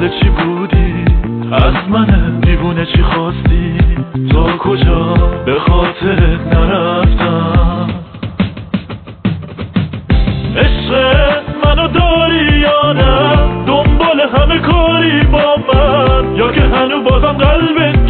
دنبال چی بودی؟ از من دیوونه چی خواستی؟ تا کجا به خاطرت نرفتم؟ عشق منو داری یا نه؟ دنبال همه کاری با من، یا که هنو بازم قلبت